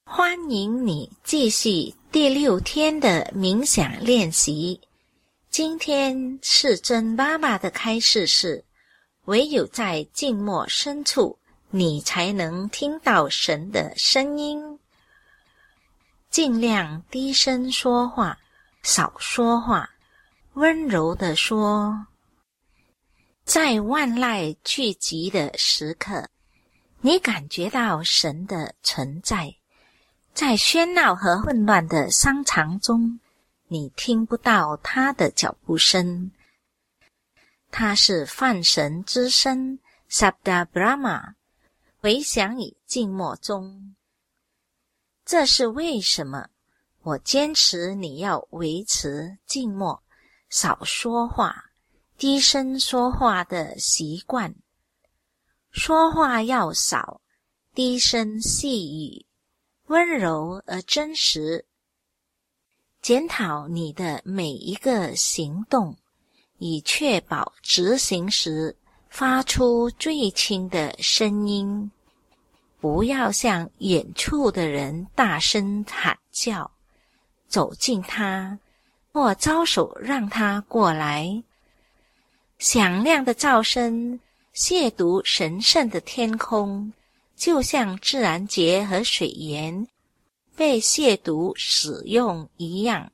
欢迎你继续第6天的冥想练习。今天世珍妈妈的开示是：唯有在静默深处，你才能听到神的声音。尽量低声说话，少说话，温柔地说。在万籁俱寂的时刻，你感觉到神的存在。在喧闹和混乱的商场中，你听不到他的脚步声。他是梵神之声 Sabda Brahma， 回响于静默中。这是为什么我坚持你要维持静默、少说话、低声说话的习惯。说话要少，低声细语，温柔而真实。检讨你的每一个行动，以确保执行时发出最轻的声音。不要向远处的人大声喊叫，走近他，或招手让他过来。响亮的噪声亵渎神圣的天空，就像自然界和水源被亵渎使用一样。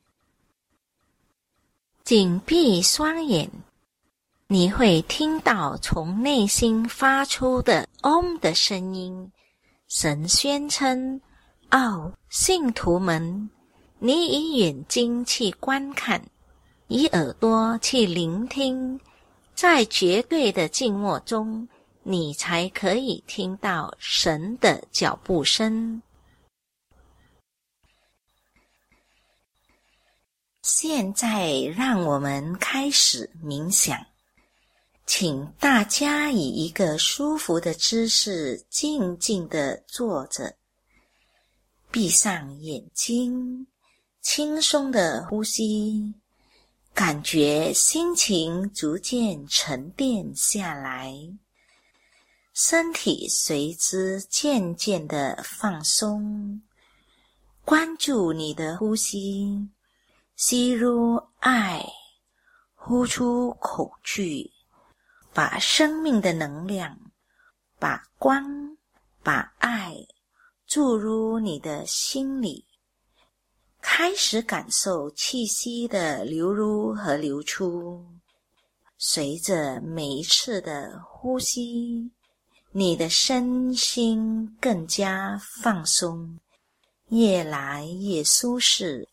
紧闭双眼，你会听到从内心发出的嗡的声音。神宣称：信徒们，你以眼睛去观看，以耳朵去聆听，在绝对的静默中，你才可以听到神的脚步声。现在让我们开始冥想，请大家以一个舒服的姿势静静地坐着，闭上眼睛，轻松地呼吸，感觉心情逐渐沉淀下来，身体随之渐渐地放松。关注你的呼吸，吸入爱，呼出恐惧，把生命的能量，把光，把爱注入你的心里。开始感受气息的流入和流出，随着每一次的呼吸，你的身心更加放松，越来越舒适。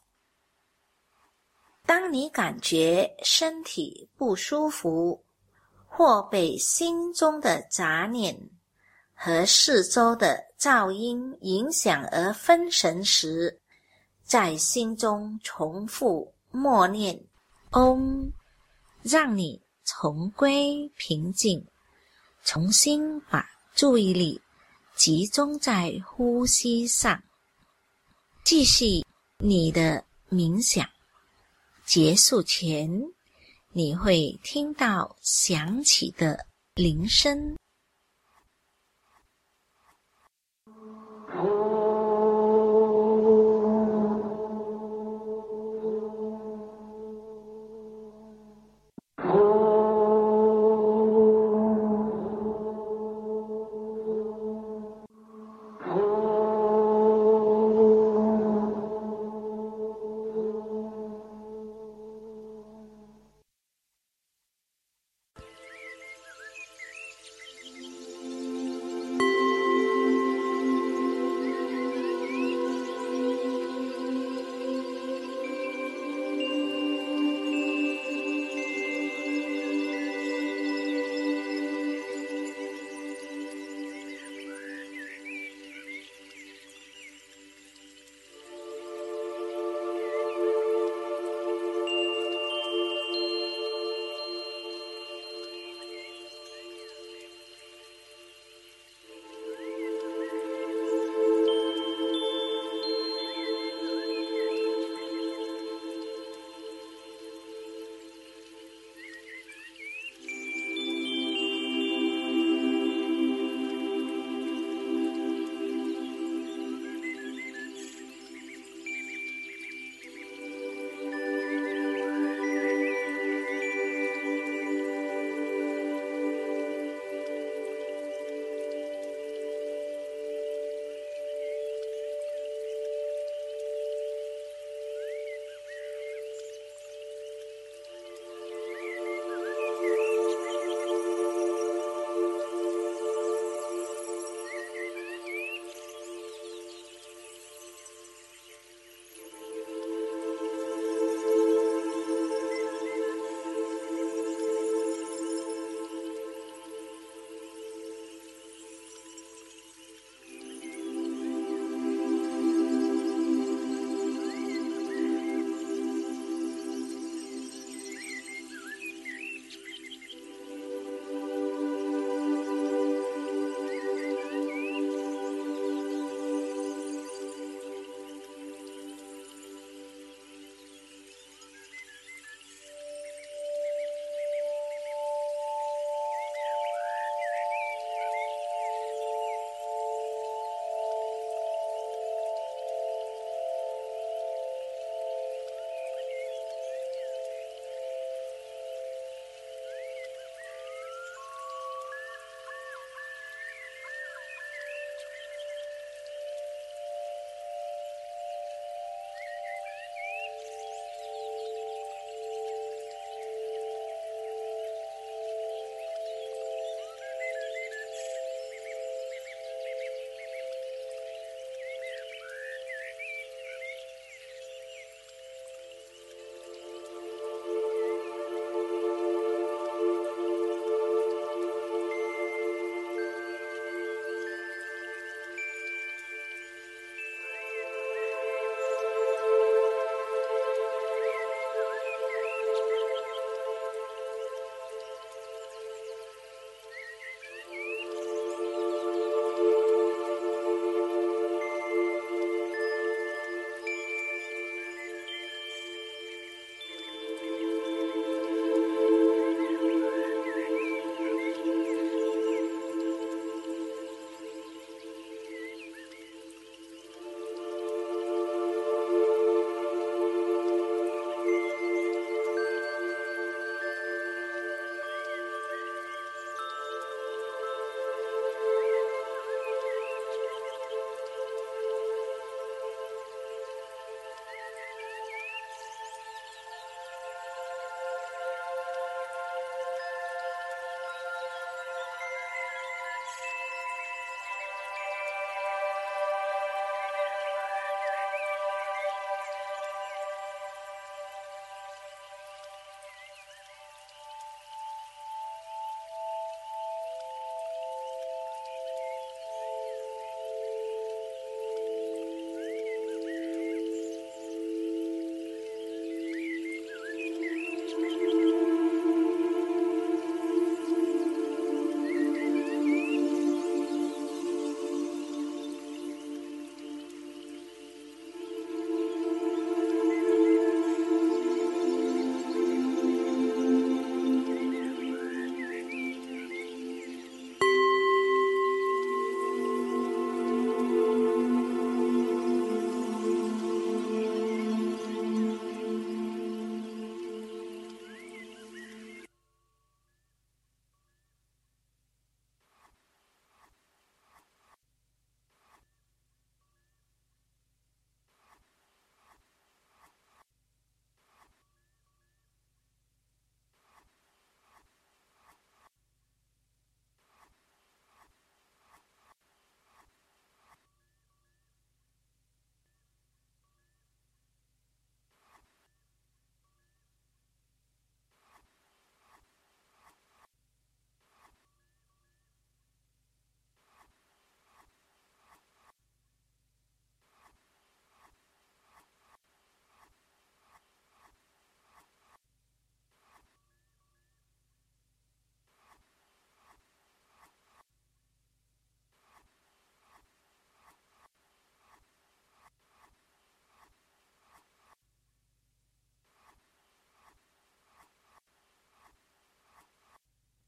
当你感觉身体不舒服，或被心中的杂念和四周的噪音影响而分神时，在心中重复默念嗡，让你重归平静，重新把注意力集中在呼吸上，继续你的冥想。结束前，你会听到响起的铃声。